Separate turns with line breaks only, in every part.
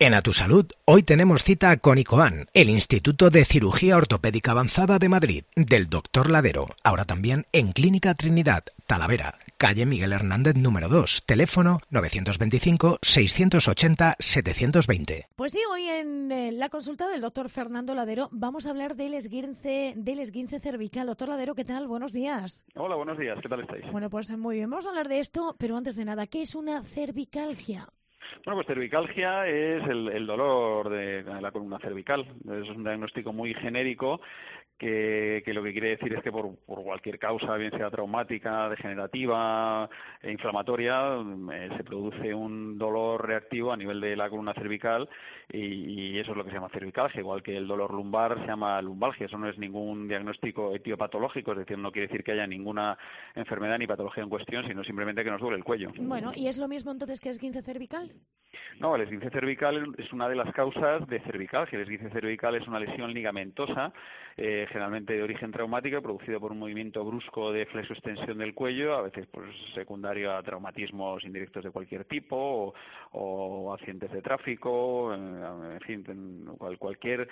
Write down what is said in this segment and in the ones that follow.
En A Tu Salud, hoy tenemos cita con ICOAN, el Instituto de Cirugía Ortopédica Avanzada de Madrid, del Dr. Ladero, ahora también en Clínica Trinidad, Talavera, calle Miguel Hernández número 2, teléfono 925-680-720.
Pues sí, hoy en la consulta del doctor Fernando Ladero vamos a hablar del esguince cervical. Doctor Ladero, ¿qué tal? Buenos días.
Hola, buenos días. ¿Qué tal estáis?
Bueno, pues muy bien. Vamos a hablar de esto, pero antes de nada, ¿qué es una cervicalgia?
Bueno, pues cervicalgia es el dolor de la columna cervical. Es un diagnóstico muy genérico que lo que quiere decir es que por cualquier causa, bien sea traumática, degenerativa e inflamatoria, se produce un dolor reactivo a nivel de la columna cervical y eso es lo que se llama cervicalgia, igual que el dolor lumbar se llama lumbalgia. Eso no es ningún diagnóstico etiopatológico, es decir, no quiere decir que haya ninguna enfermedad ni patología en cuestión, sino simplemente que nos duele el cuello.
Bueno, ¿y es lo mismo entonces que esguince cervical?
No, el esguince cervical es una de las causas de cervicalgia. El esguince cervical es una lesión ligamentosa, generalmente de origen traumático, producido por un movimiento brusco de flexoextensión del cuello, a veces pues secundario a traumatismos indirectos de cualquier tipo o accidentes de tráfico, en fin, cualquier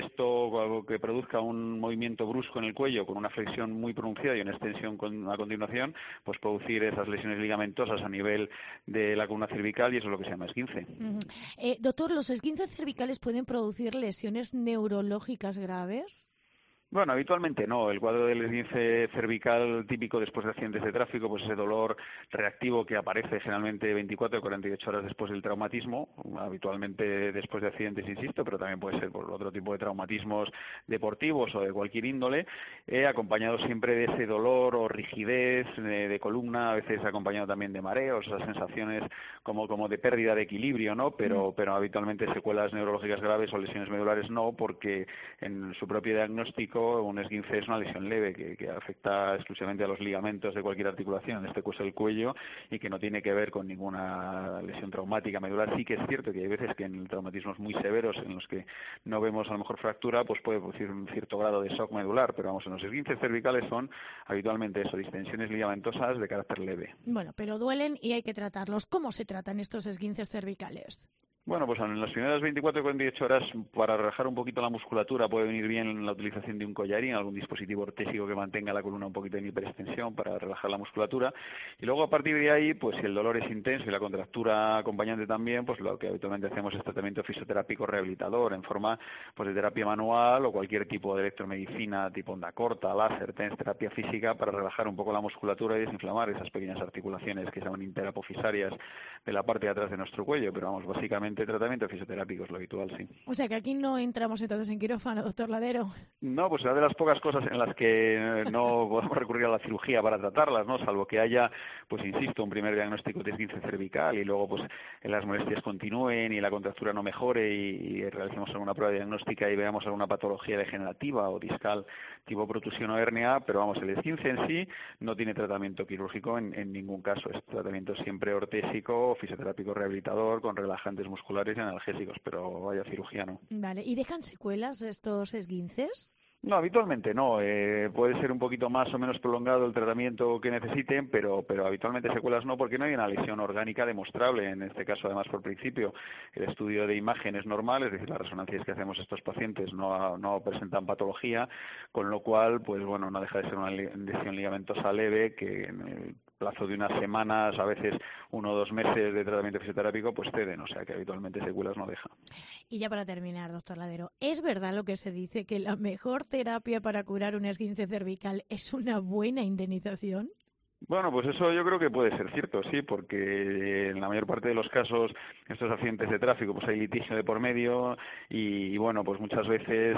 gesto que produzca un movimiento brusco en el cuello con una flexión muy pronunciada y una extensión a continuación, pues producir esas lesiones ligamentosas a nivel de la columna cervical y eso es lo que se llama esguince.
Doctor, ¿los esguinces cervicales pueden producir lesiones neurológicas graves?
Bueno, habitualmente no. El cuadro del esguince cervical típico después de accidentes de tráfico, pues ese dolor reactivo que aparece generalmente 24 o 48 horas después del traumatismo, habitualmente después de accidentes, insisto, pero también puede ser por otro tipo de traumatismos deportivos o de cualquier índole, acompañado siempre de ese dolor o rigidez de columna, a veces acompañado también de mareos, esas sensaciones como de pérdida de equilibrio, ¿no? Pero habitualmente secuelas neurológicas graves o lesiones medulares no, porque en su propio diagnóstico un esguince es una lesión leve que afecta exclusivamente a los ligamentos de cualquier articulación, en este caso el cuello, y que no tiene que ver con ninguna lesión traumática medular. Sí que es cierto que hay veces que en traumatismos muy severos en los que no vemos a lo mejor fractura, pues puede producir un cierto grado de shock medular, pero vamos, en los esguinces cervicales son habitualmente eso, distensiones ligamentosas de carácter leve.
Bueno, pero duelen y hay que tratarlos. ¿Cómo se tratan estos esguinces cervicales?
Bueno, pues en las primeras 24 o 48 horas, para relajar un poquito la musculatura, puede venir bien la utilización de un collarín, algún dispositivo ortésico que mantenga la columna un poquito en hiperextensión para relajar la musculatura. Y luego, a partir de ahí, pues si el dolor es intenso y la contractura acompañante también, pues lo que habitualmente hacemos es tratamiento fisioterápico rehabilitador en forma pues de terapia manual o cualquier tipo de electromedicina tipo onda corta, láser, TENS, terapia física para relajar un poco la musculatura y desinflamar esas pequeñas articulaciones que se llaman interapofisarias de la parte de atrás de nuestro cuello. Pero vamos, básicamente tratamiento fisioterápico es lo habitual, sí.
O sea que aquí no entramos entonces en quirófano, doctor Ladero.
No, pues es de las pocas cosas en las que no podemos recurrir a la cirugía para tratarlas, ¿no? Salvo que haya, pues insisto, un primer diagnóstico de esguince cervical y luego pues las molestias continúen y la contractura no mejore y realicemos alguna prueba diagnóstica y veamos alguna patología degenerativa o discal tipo protusión o hernia, pero vamos, el esguince en sí no tiene tratamiento quirúrgico en ningún caso, es tratamiento siempre ortésico, fisioterápico rehabilitador con relajantes musculares y analgésicos, pero vaya cirugía no.
Vale, ¿y dejan secuelas estos esguinces?
No, habitualmente no. Puede ser un poquito más o menos prolongado el tratamiento que necesiten, pero habitualmente secuelas no, porque no hay una lesión orgánica demostrable. En este caso, además, por principio, el estudio de imagen es normal, es decir, las resonancias que hacemos estos pacientes no presentan patología, con lo cual, pues bueno, no deja de ser una lesión ligamentosa leve que en el plazo de unas semanas, a veces 1 o 2 meses de tratamiento fisioterápico, pues ceden, o sea que habitualmente secuelas no deja.
Y ya para terminar, doctor Ladero, ¿es verdad lo que se dice que la mejor terapia para curar un esguince cervical es una buena indemnización?
Bueno, pues eso yo creo que puede ser cierto, sí, porque en la mayor parte de los casos, estos accidentes de tráfico, pues hay litigio de por medio y bueno, pues muchas veces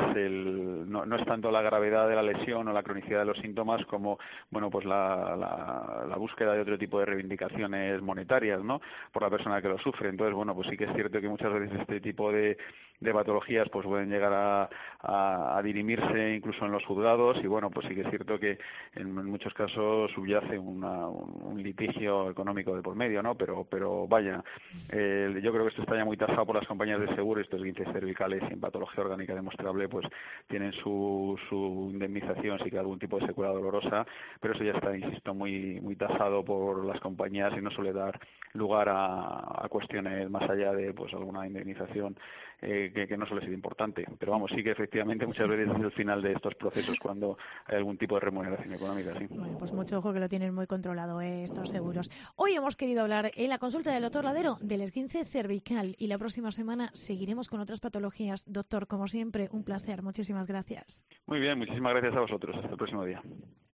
no es tanto la gravedad de la lesión o la cronicidad de los síntomas como, bueno, pues la búsqueda de otro tipo de reivindicaciones monetarias, ¿no?, por la persona que lo sufre. Entonces, bueno, pues sí que es cierto que muchas veces este tipo de patologías pues pueden llegar a dirimirse incluso en los juzgados y bueno, pues sí que es cierto que en muchos casos subyace un litigio económico de por medio, ¿no? Pero vaya, yo creo que esto está ya muy tasado por las compañías de seguro, estos esguinces cervicales sin patología orgánica demostrable pues tienen su indemnización si hay algún tipo de secuela dolorosa, pero eso ya está, insisto, muy tasado por las compañías y no suele dar lugar a cuestiones más allá de pues alguna indemnización que no suele ser importante. Pero vamos, sí que efectivamente muchas veces es el final de estos procesos cuando hay algún tipo de remuneración económica. Sí.
Bueno, pues mucho ojo que lo tienen muy controlado, estos seguros. Hoy hemos querido hablar en la consulta del doctor Ladero del esguince cervical y la próxima semana seguiremos con otras patologías. Doctor, como siempre, un placer. Muchísimas gracias.
Muy bien, muchísimas gracias a vosotros. Hasta el próximo día.